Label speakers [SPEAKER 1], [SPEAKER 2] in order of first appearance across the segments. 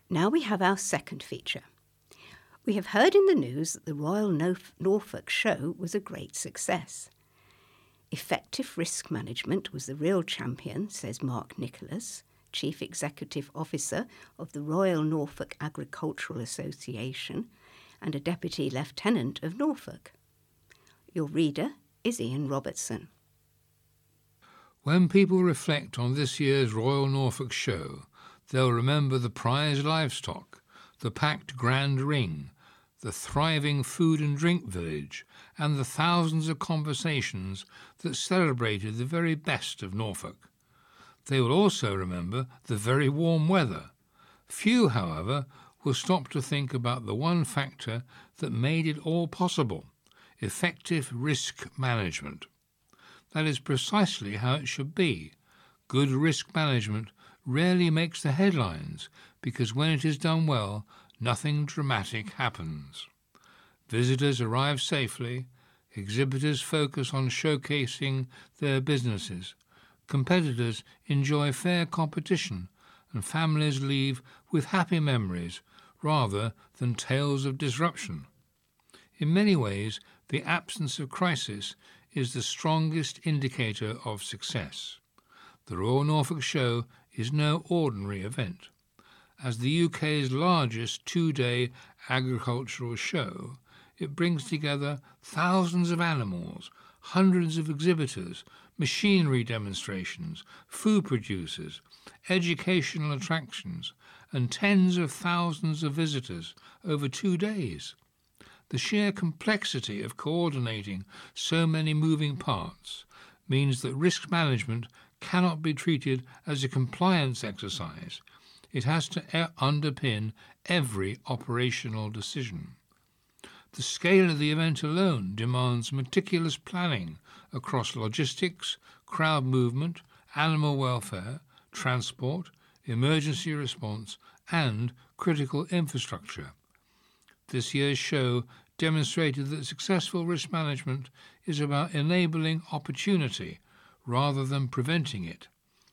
[SPEAKER 1] Now we have our second feature. We have heard in the news that the Royal Norfolk Show was a great success. Effective risk management was the real champion, says Mark Nicholas, Chief Executive Officer of the Royal Norfolk Agricultural Association and a Deputy Lieutenant of Norfolk. Your reader is Ian Robertson.
[SPEAKER 2] When people reflect on this year's Royal Norfolk Show, they'll remember the prize livestock, the packed Grand Ring, the thriving food and drink village, and the thousands of conversations that celebrated the very best of Norfolk. They will also remember the very warm weather. Few, however, will stop to think about the one factor that made it all possible: effective risk management. That is precisely how it should be. Good risk management rarely makes the headlines because when it is done well, nothing dramatic happens. Visitors arrive safely, exhibitors focus on showcasing their businesses, competitors enjoy fair competition, and families leave with happy memories rather than tales of disruption. In many ways, the absence of crisis is the strongest indicator of success. The Royal Norfolk Show is no ordinary event. As the UK's largest two-day agricultural show, it brings together thousands of animals, hundreds of exhibitors, machinery demonstrations, food producers, educational attractions, and tens of thousands of visitors over 2 days. The sheer complexity of coordinating so many moving parts means that risk management cannot be treated as a compliance exercise. It has to underpin every operational decision. The scale of the event alone demands meticulous planning across logistics, crowd movement, animal welfare, transport, emergency response, and critical infrastructure. This year's show demonstrated that successful risk management is about enabling opportunity rather than preventing it.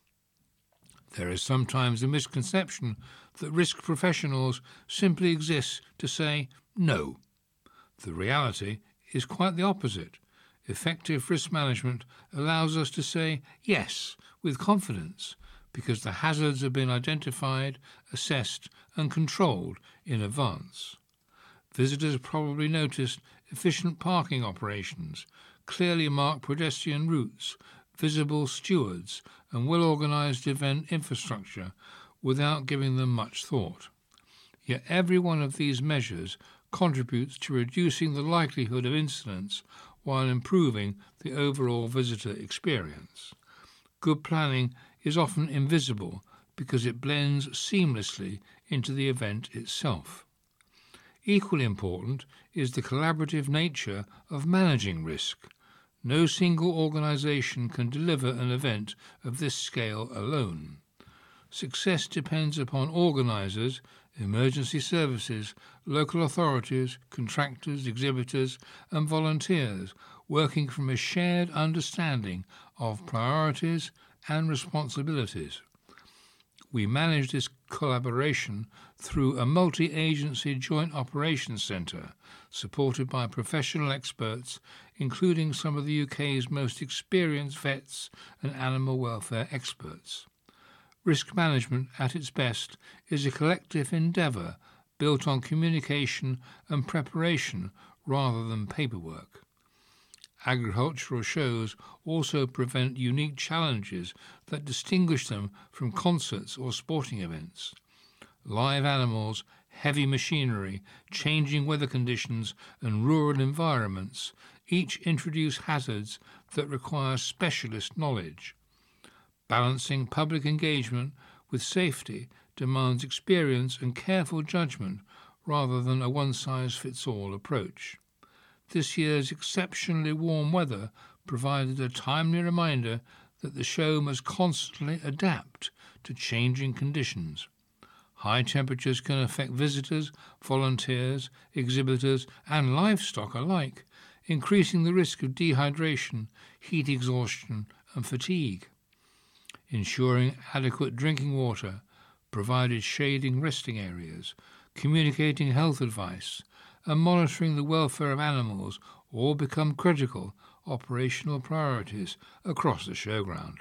[SPEAKER 2] There is sometimes a misconception that risk professionals simply exist to say no. The reality is quite the opposite. Effective risk management allows us to say yes with confidence because the hazards have been identified, assessed and controlled in advance. Visitors probably noticed efficient parking operations, clearly marked pedestrian routes, visible stewards and well-organised event infrastructure without giving them much thought. Yet every one of these measures contributes to reducing the likelihood of incidents while improving the overall visitor experience. Good planning is often invisible because it blends seamlessly into the event itself. Equally important is the collaborative nature of managing risk. No single organisation can deliver an event of this scale alone. Success depends upon organisers, emergency services, local authorities, contractors, exhibitors and volunteers working from a shared understanding of priorities and responsibilities. We manage this collaboration through a multi-agency joint operations centre supported by professional experts, including some of the UK's most experienced vets and animal welfare experts. Risk management at its best is a collective endeavour built on communication and preparation rather than paperwork. Agricultural shows also present unique challenges that distinguish them from concerts or sporting events. Live animals, heavy machinery, changing weather conditions and rural environments each introduce hazards that require specialist knowledge. Balancing public engagement with safety demands experience and careful judgment rather than a one-size-fits-all approach. This year's exceptionally warm weather provided a timely reminder that the show must constantly adapt to changing conditions. High temperatures can affect visitors, volunteers, exhibitors and livestock alike, increasing the risk of dehydration, heat exhaustion and fatigue. Ensuring adequate drinking water, provided shading resting areas, communicating health advice, and monitoring the welfare of animals all become critical operational priorities across the showground.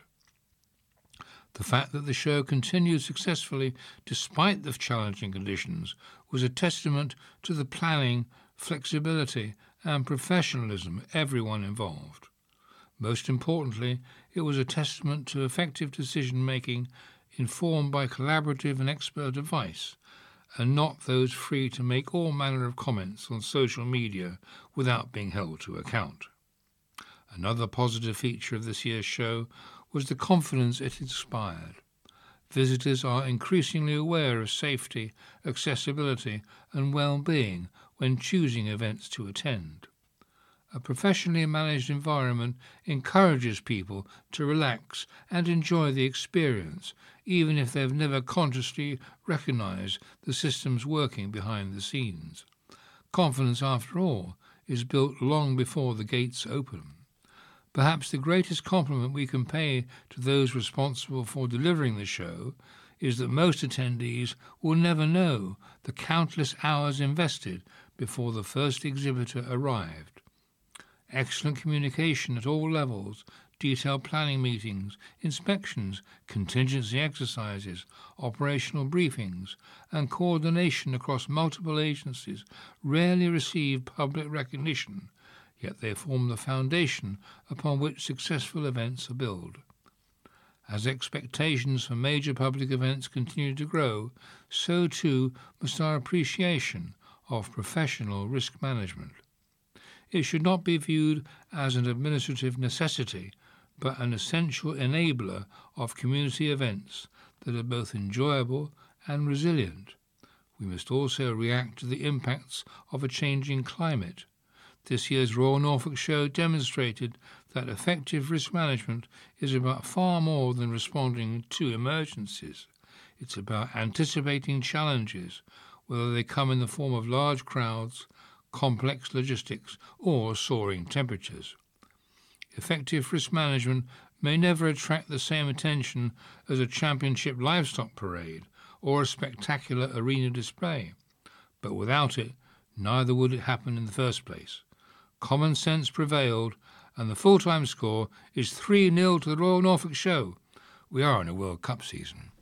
[SPEAKER 2] The fact that the show continued successfully despite the challenging conditions was a testament to the planning, flexibility and professionalism of everyone involved. Most importantly, it was a testament to effective decision-making informed by collaborative and expert advice, and not those free to make all manner of comments on social media without being held to account. Another positive feature of this year's show was the confidence it inspired. Visitors are increasingly aware of safety, accessibility and well-being when choosing events to attend. A professionally managed environment encourages people to relax and enjoy the experience, even if they've never consciously recognised the systems working behind the scenes. Confidence, after all, is built long before the gates open. Perhaps the greatest compliment we can pay to those responsible for delivering the show is that most attendees will never know the countless hours invested before the first exhibitor arrived. Excellent communication at all levels, detailed planning meetings, inspections, contingency exercises, operational briefings, and coordination across multiple agencies rarely receive public recognition, yet they form the foundation upon which successful events are built. As expectations for major public events continue to grow, so too must our appreciation of professional risk management. It should not be viewed as an administrative necessity, but an essential enabler of community events that are both enjoyable and resilient. We must also react to the impacts of a changing climate. This year's Royal Norfolk Show demonstrated that effective risk management is about far more than responding to emergencies. It's about anticipating challenges, whether they come in the form of large crowds, complex logistics, or soaring temperatures. Effective risk management may never attract the same attention as a championship livestock parade or a spectacular arena display, but without it, neither would it happen in the first place. Common sense prevailed, and the full-time score is 3-0 to the Royal Norfolk Show. We are in a World Cup season.